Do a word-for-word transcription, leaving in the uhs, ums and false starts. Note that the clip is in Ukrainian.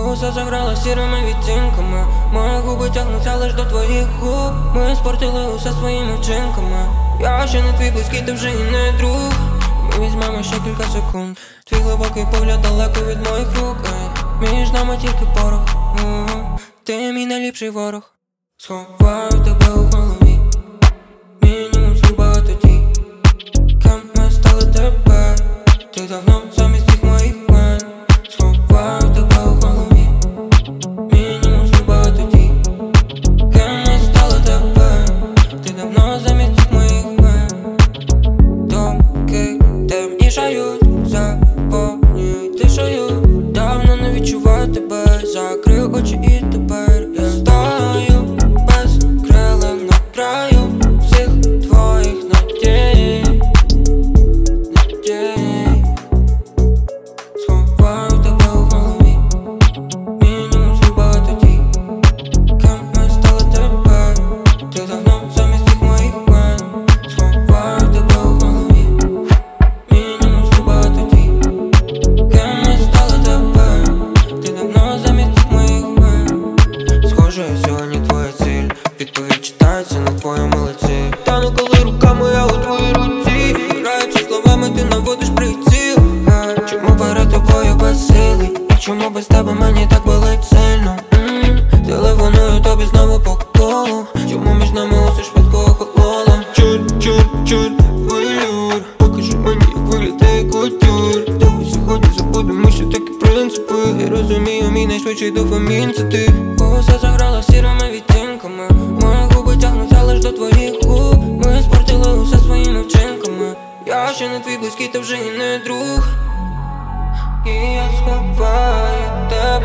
Усе заграла сірими відтінками. Мої губи тягнуться лиш до твоїх губ. Ми спортили усе своїми вчинками. Я ще не твій близький, ти вже і не друг. Ми візьмемо ще кілька секунд. Твій глибокий погляд далеко від моїх рук. Ей, між нами тільки порох. О, ти мій найліпший ворог. Сховаю тебе у голові. Мінімум слів багато дій. Ким ми стали тепер? Ти давно замість всіх моїх мен. Сховаю тебе у голові. Мінімум слів багато дій. Ким ми стали тепер? Ти давно замість всіх моїх мен. Думки темнішають, заповнюють тишею. Давно не відчуваю тебе. Закрив очі і тепер я стою без крилем на краю всіх твоїх надій, надій. Сховаю тебе у голові. Мінімум слів багато дій. Ким ми стали тепер? Ти давно замість всіх моїх мен. Сховаю тебе у голові. Мінімум слів багато дій. Ким ми стали тепер? Ти давно замість всіх моїх мен. Схоже, сьогодні твоя ціль. Відповідь читається на твоєму лиці. Та ну коли рука моя у твоїй руці. Граючи словами, ти наводиш приціл. Чому перед тобою безсилий? І чому без тебе мені так болить сильно? М-м, телефоную тобі знову по колу. Чому між нами усе швидко охололо? Чур, чур, чур, вилюр. Покажи мені, як виглядає кутюр. Давай сьогодні забудемо, що такі принципи. Я розумію, мій найшвидший дофамін це ти. Усе заграла сірими відтінками. Мої губи тягнуться лиш до твоїх губ. Ми спортили усе своїми вчинками. Я ще не твій близький, ти вже і не друг. І я сховаю тебе